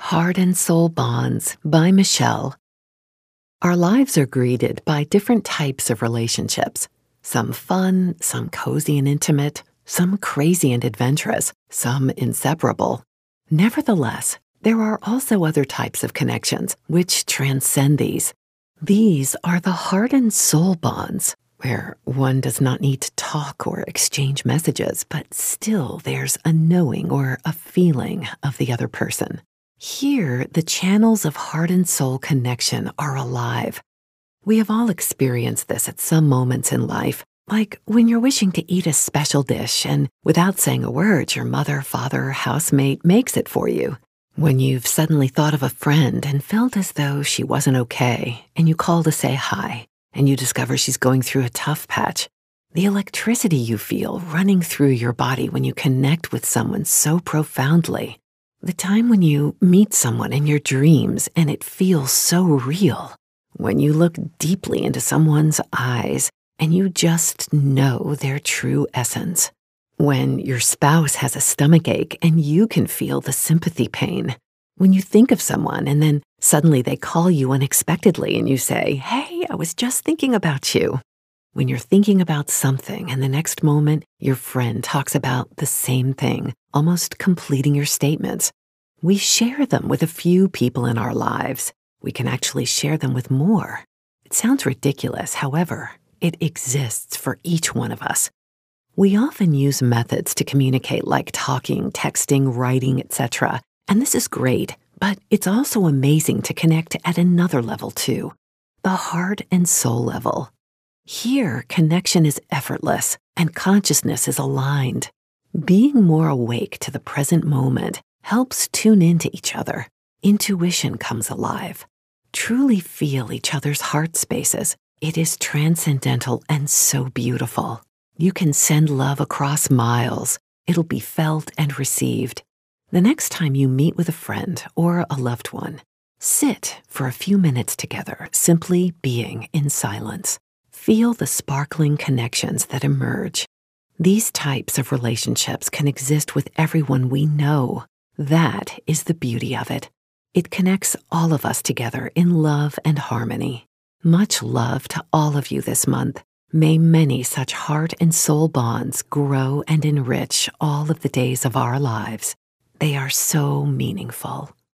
Heart and Soul Bonds by Michelle. Our lives are greeted by different types of relationships. Some fun, some cozy and intimate, some crazy and adventurous, some inseparable. Nevertheless, there are also other types of connections which transcend these. These are the heart and soul bonds, where one does not need to talk or exchange messages, but still there's a knowing or a feeling of the other person. Here, the channels of heart and soul connection are alive. We have all experienced this at some moments in life, like when you're wishing to eat a special dish and without saying a word, your mother, father, housemate makes it for you. When you've suddenly thought of a friend and felt as though she wasn't okay, and you call to say hi, and you discover she's going through a tough patch. The electricity you feel running through your body when you connect with someone so profoundly. The time when you meet someone in your dreams and it feels so real. When you look deeply into someone's eyes and you just know their true essence. When your spouse has a stomachache and you can feel the sympathy pain. When you think of someone and then suddenly they call you unexpectedly and you say, "Hey, I was just thinking about you." When you're thinking about something and the next moment your friend talks about the same thing, almost completing your statements. We share them with a few people in our lives. We can actually share them with more. It sounds ridiculous, however, it exists for each one of us. We often use methods to communicate like talking, texting, writing, etc. And this is great, but it's also amazing to connect at another level too, the heart and soul level. Here, connection is effortless and consciousness is aligned. Being more awake to the present moment helps tune into each other. Intuition comes alive. Truly feel each other's heart spaces. It is transcendental and so beautiful. You can send love across miles. It'll be felt and received. The next time you meet with a friend or a loved one, sit for a few minutes together, simply being in silence. Feel the sparkling connections that emerge. These types of relationships can exist with everyone we know. That is the beauty of it. It connects all of us together in love and harmony. Much love to all of you this month. May many such heart and soul bonds grow and enrich all of the days of our lives. They are so meaningful.